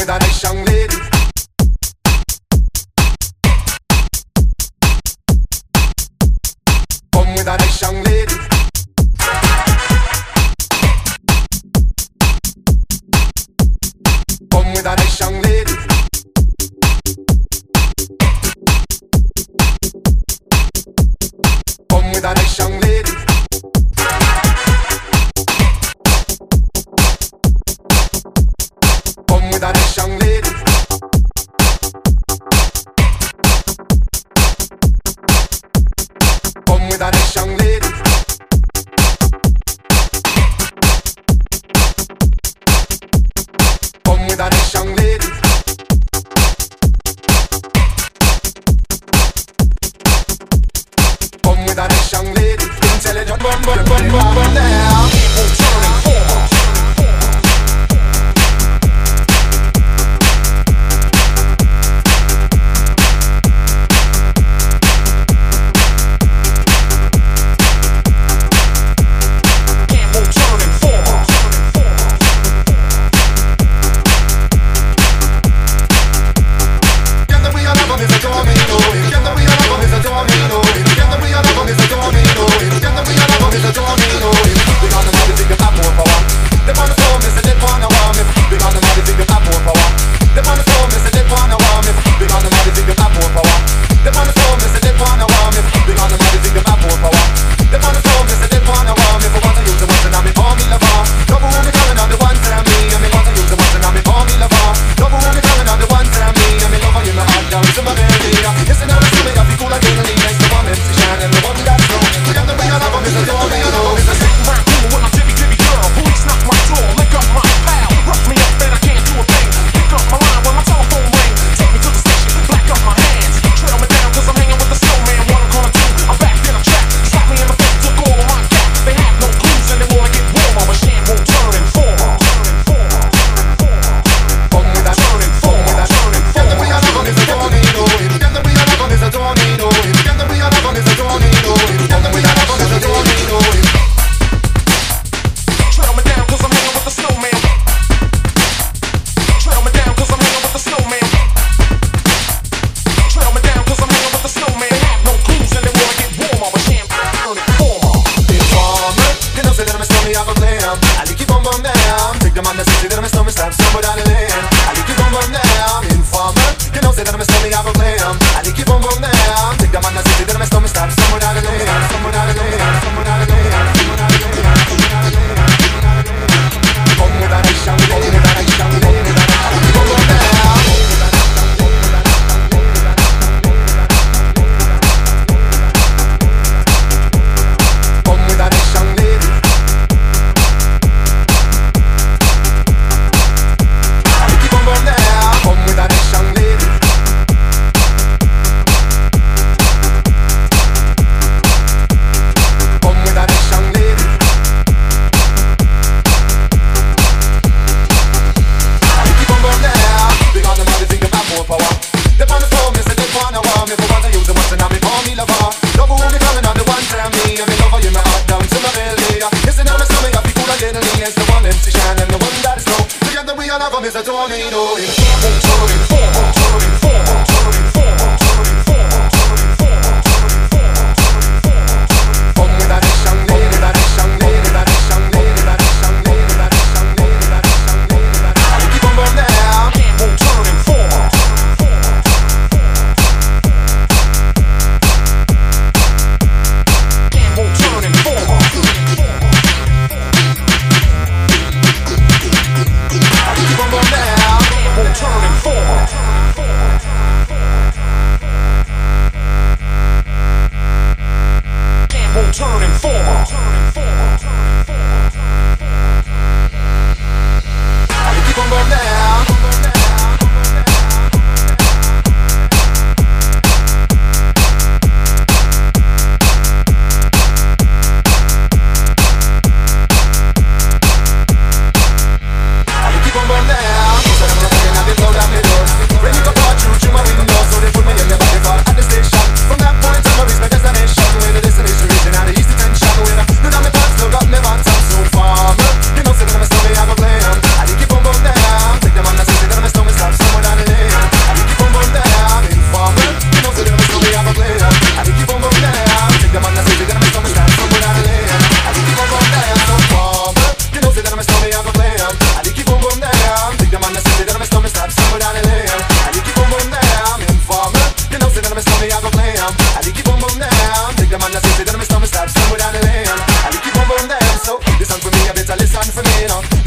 with a nice young lady. Come with a nice young lady. Come with a nice young lady. Come with a nice young lady. Come with a nice young lady. Come with a nice young lady. Come with a nice young lady. Come with a nice young lady. Intelligent, run now. Is a tornado in turning forward.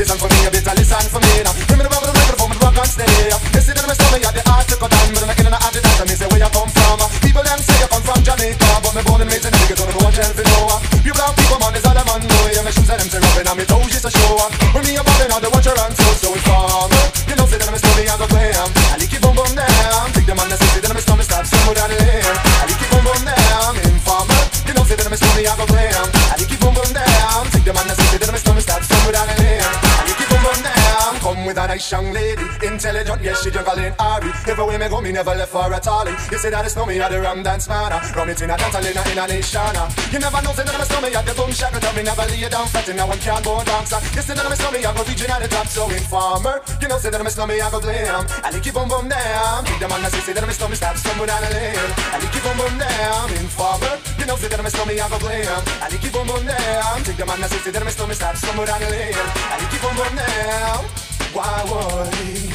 listen for me, you better listen for me now. Give me the rubber, the microphone, and rock and stay. You see that I'm stomach, you the heart to cut on. But I'm in and out the dance, I mean say where you come from. People them say you come from Jamaica, but me born and raised in the ghetto, don't know what you know. You black people, man, is all I'm on. Yeah, my shoes and them say rubbing, and me toes just a show. When me a ballin' out, they watch your hands so informer. You know say that I'm stomach, I go play 'em. I like it boom boom down. Take the man that say that I'm stomach, stop somewhere down the lane. I like it boom boom down, informer. You know say that I'm stomach, I go play 'em. I like it boom boom down. Take the man that say that I'm stomach, stop somewhere down the lane. I like it boom boom down. Come with a nice young lady, intelligent, yes she jungle in Ari. Everywhere me go, me never left for a tally. You say that it's me at the rum dance man. Rum it in a dance, in a nation. You never know say that I'm stomach at the boom shack. Tell me never lay down flat in a one cardboard box. You say that I'm stomach, I go region at the top. So informer, you know say that I'm stomach, I go blame. I like it boom boom down. Take the man that say that I'm stomach, stop somewhere down the lane. I like it boom boom down. Informer, you know say that I'm stomach, I go blame. I like it boom boom down. Take the man that say that I'm stomach, stop somewhere down the lane. I like it boom boom down. Why worry?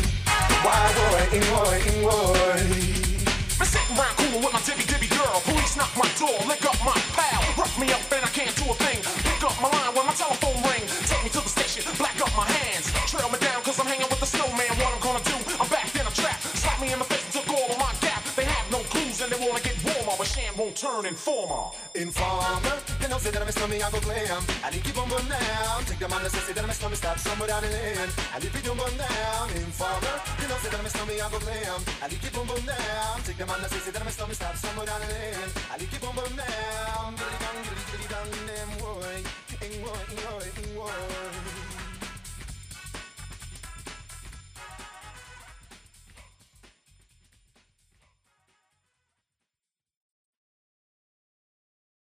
I'm sitting around coolin' with my dibby girl. Police knock my door, lick up my pal. Rough me up and I can't do a thing. Pick up my line when my telephone ring. Take me to the station, black up my hands. Trail me down cause I'm hanging with the snowman. What I'm gonna do? I'm back in a trap. Slap me in the face and took all of my gap. They have no clues and they wanna get warmer, but Shan won't turn informer. Informer, you know say that I'm stomach, I go play 'em. I like it boom boom down. Take the man that say that I'm stomach, stop somewhere down the lane. I like it boom boom down. Informer, you know say that I'm stomach, I go play 'em. I like it boom boom down. Take the man that say that I'm stomach, stop somewhere down the lane. I like it boom boom down. Giddy dong, them boy, boy.